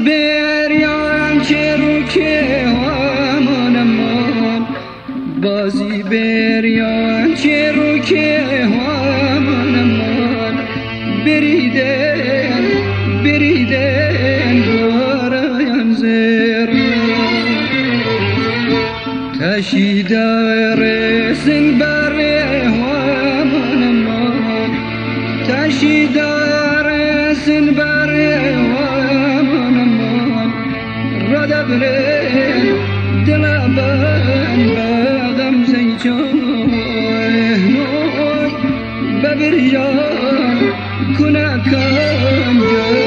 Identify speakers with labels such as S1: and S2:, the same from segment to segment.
S1: بریان چه رو که همان امان بازی بریان چه رو که همان امان بریدن برایم زر تشیده رسن بر همان امان تشیده رسن بر همان امان را دبرن دلبن بغم زیچای نوی ببریان کنکم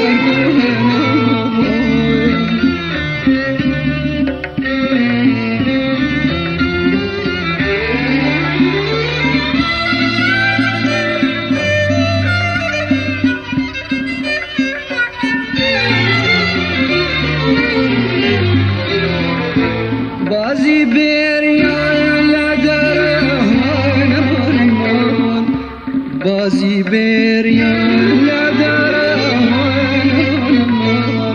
S1: بازی بریان لدر همان بازی بریان لدر همان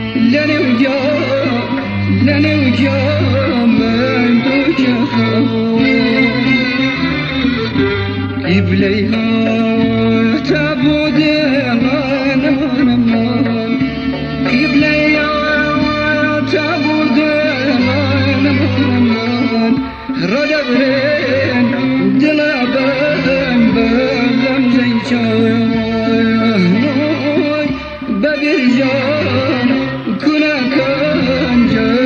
S1: لنو جا من دو جهان قبلیها تبود همان قبلیها تبود را دبرن دلبن بغم زیچای ببریان کنکم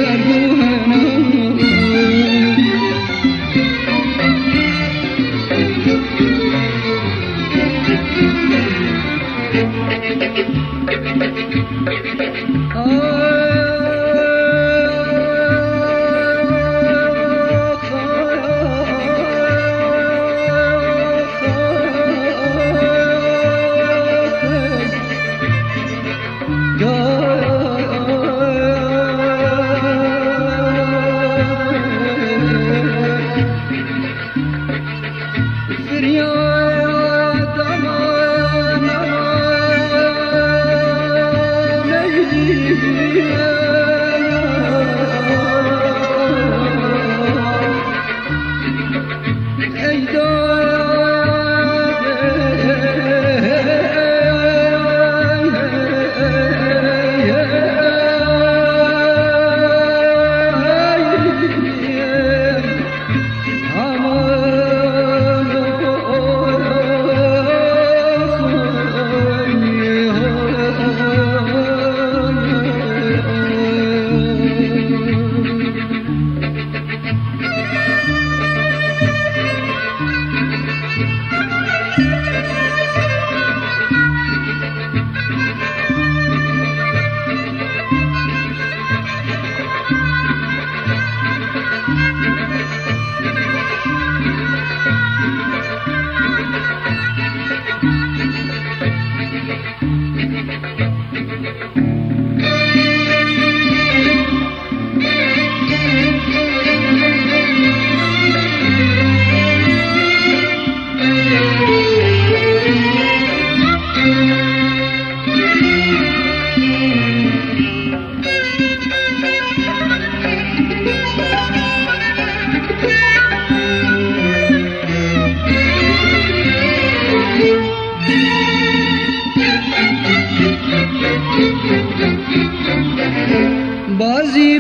S1: بازی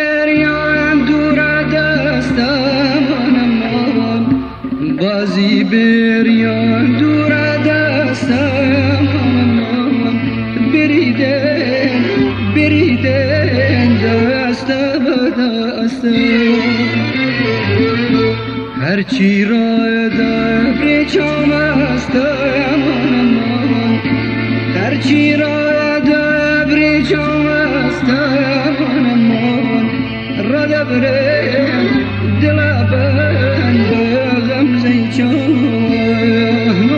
S1: بریان دور دستم امان بازی بریان دور دستم امان بریدن دست بدست هرچی را در چام است امان هرچی را در چام است امان را دبرن دلبن بغم زیچان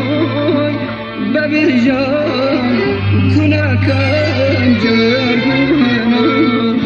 S1: ببریان کنکم جرگوهنم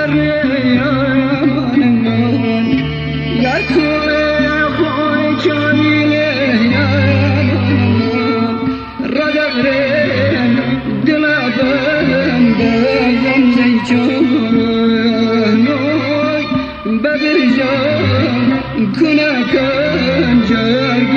S1: Kunaka